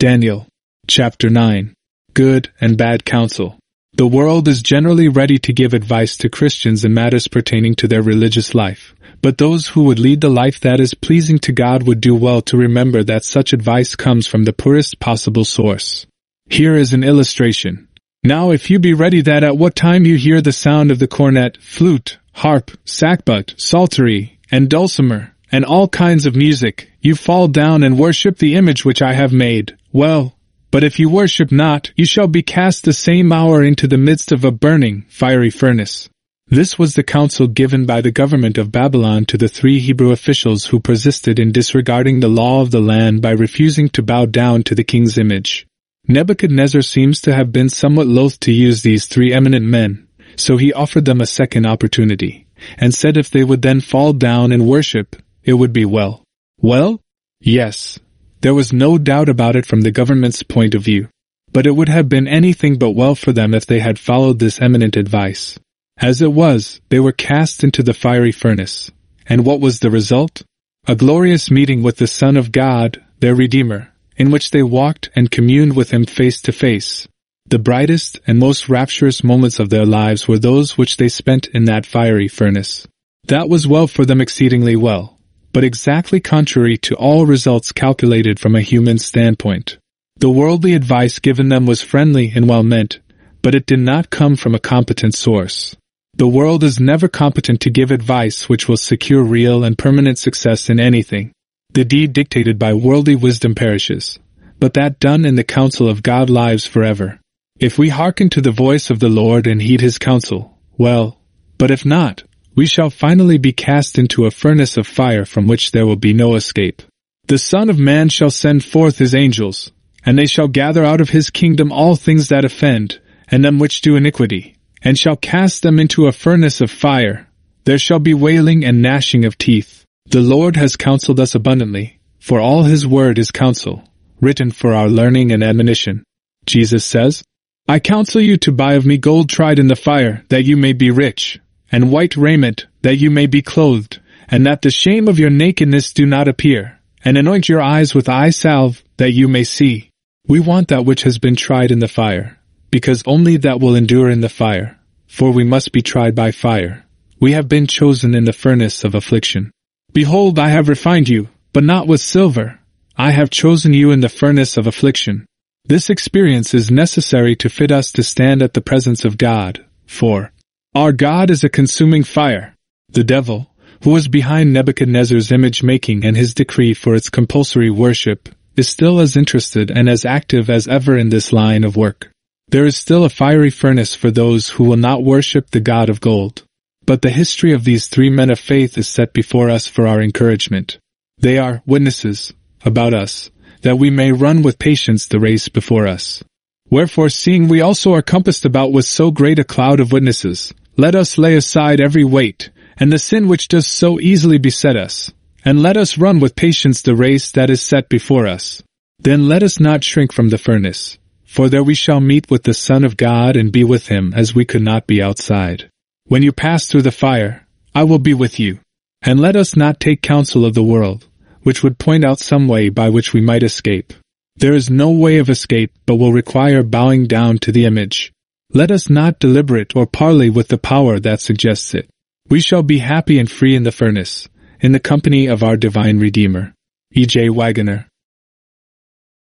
Daniel. Chapter 9. Good and Bad Counsel. The world is generally ready to give advice to Christians in matters pertaining to their religious life, but those who would lead the life that is pleasing to God would do well to remember that such advice comes from the purest possible source. Here is an illustration. Now if you be ready that at what time you hear the sound of the cornet, flute, harp, sackbut, psaltery, and dulcimer, and all kinds of music, you fall down and worship the image which I have made, well, but if you worship not, you shall be cast the same hour into the midst of a burning, fiery furnace. This was the counsel given by the government of Babylon to the 3 Hebrew officials who persisted in disregarding the law of the land by refusing to bow down to the king's image. Nebuchadnezzar seems to have been somewhat loath to use these 3 eminent men, so he offered them a second opportunity, and said if they would then fall down and worship, it would be well. Well? Yes. There was no doubt about it from the government's point of view. But it would have been anything but well for them if they had followed this eminent advice. As it was, they were cast into the fiery furnace. And what was the result? A glorious meeting with the Son of God, their Redeemer, in which they walked and communed with Him face to face. The brightest and most rapturous moments of their lives were those which they spent in that fiery furnace. That was well for them, exceedingly well, but exactly contrary to all results calculated from a human standpoint. The worldly advice given them was friendly and well-meant, but it did not come from a competent source. The world is never competent to give advice which will secure real and permanent success in anything. The deed dictated by worldly wisdom perishes, but that done in the counsel of God lives forever. If we hearken to the voice of the Lord and heed His counsel, well, but if not, we shall finally be cast into a furnace of fire from which there will be no escape. The Son of Man shall send forth His angels, and they shall gather out of His kingdom all things that offend, and them which do iniquity, and shall cast them into a furnace of fire. There shall be wailing and gnashing of teeth. The Lord has counseled us abundantly, for all His word is counsel, written for our learning and admonition. Jesus says, I counsel you to buy of me gold tried in the fire, that you may be rich, and white raiment, that you may be clothed, and that the shame of your nakedness do not appear, and anoint your eyes with eye salve, that you may see. We want that which has been tried in the fire, because only that will endure in the fire, for we must be tried by fire. We have been chosen in the furnace of affliction. Behold, I have refined you, but not with silver. I have chosen you in the furnace of affliction. This experience is necessary to fit us to stand at the presence of God, for our God is a consuming fire. The devil, who was behind Nebuchadnezzar's image-making and his decree for its compulsory worship, is still as interested and as active as ever in this line of work. There is still a fiery furnace for those who will not worship the God of gold. But the history of these 3 men of faith is set before us for our encouragement. They are witnesses about us, that we may run with patience the race before us. Wherefore, seeing we also are compassed about with so great a cloud of witnesses, let us lay aside every weight, and the sin which does so easily beset us, and let us run with patience the race that is set before us. Then let us not shrink from the furnace, for there we shall meet with the Son of God and be with Him as we could not be outside. When you pass through the fire, I will be with you. And let us not take counsel of the world, which would point out some way by which we might escape. There is no way of escape but will require bowing down to the image. Let us not deliberate or parley with the power that suggests it. We shall be happy and free in the furnace, in the company of our divine Redeemer. E. J. Waggoner.